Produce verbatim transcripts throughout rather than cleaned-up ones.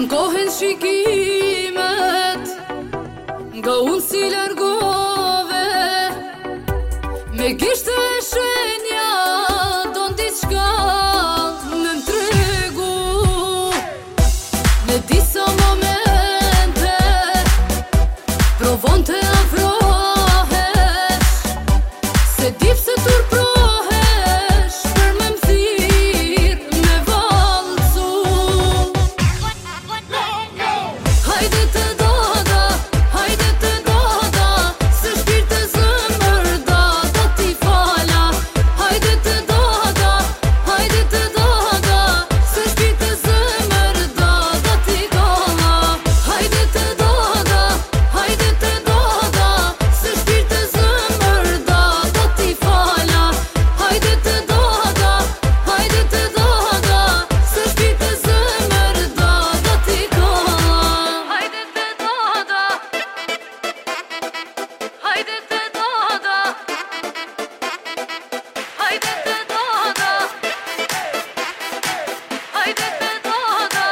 Ankohen shikimet nga unë si largove, me gishtë e shenja don diçka me m'tregu. Në disa momente provon të afrohesh, se dip se turprohesh për me m'thir me valcu. Hajde të dada, hajde të dada, se shpirt e zëmër dada ti fala. Hajde të dada, hajde të dada, se shpirt e zëmër dada ti kalla. Hajde të dada, hajde të dada, se shpirt e zëmër dada ti fala. Hajde të dada, hajde të dada, se shpirt e zëmër dada ti kalla. Hajde të dada, hajde të dada, hajde të dada, hajde të dada.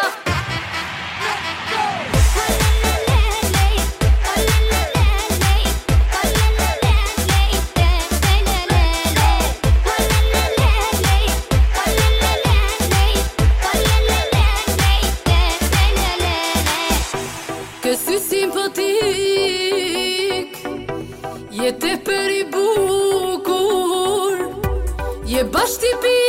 Ke sy simpatik, je te per i bukur, je bash tipi